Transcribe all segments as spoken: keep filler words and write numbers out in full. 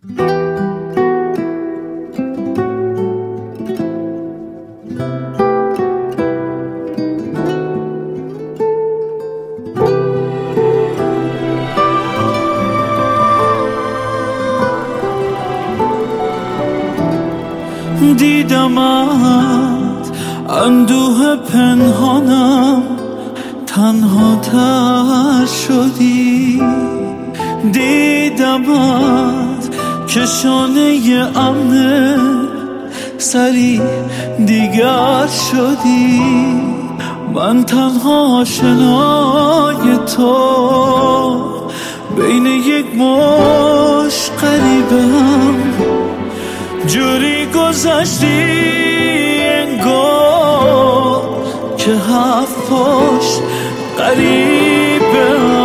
دیدمت اندوه پنهانم تنها تر شدی، دیدمت که شانه امن سری دیگر شدی. من تنها آشنای تو بین یک مش غریبم، جوری گذشتی انگار که هفت پشت غریبم.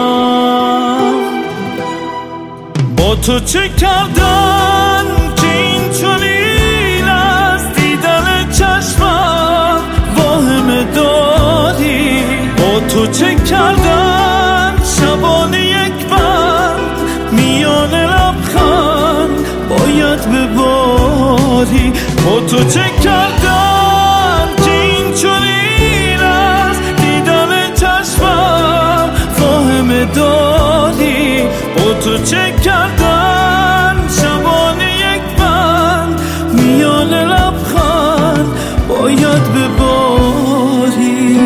با تو چه کردن که این چنین از دیدن چشمم واهمه داری؟ با تو چه کردن شبانه یک بند میان لبخند باید بباری؟ با تو چه کردن که این چنین از دیدن چشمم واهمه داری؟ با تو چه کردن شبانه یک بند میان لبخند باید بباری؟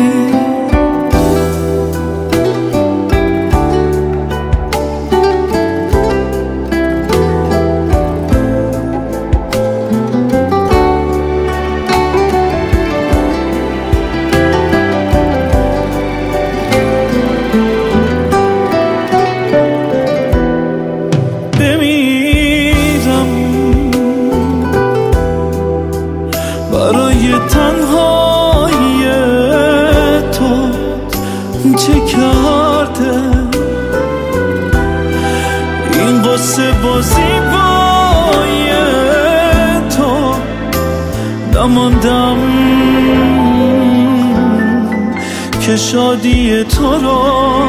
برای تنهایی تو چه کرده این قصه با زیبایی تو؟ نماندم که شادی تو رو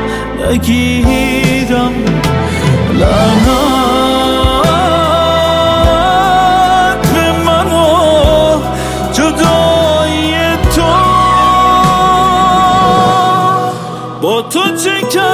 نگیرم. لعنت با تو چه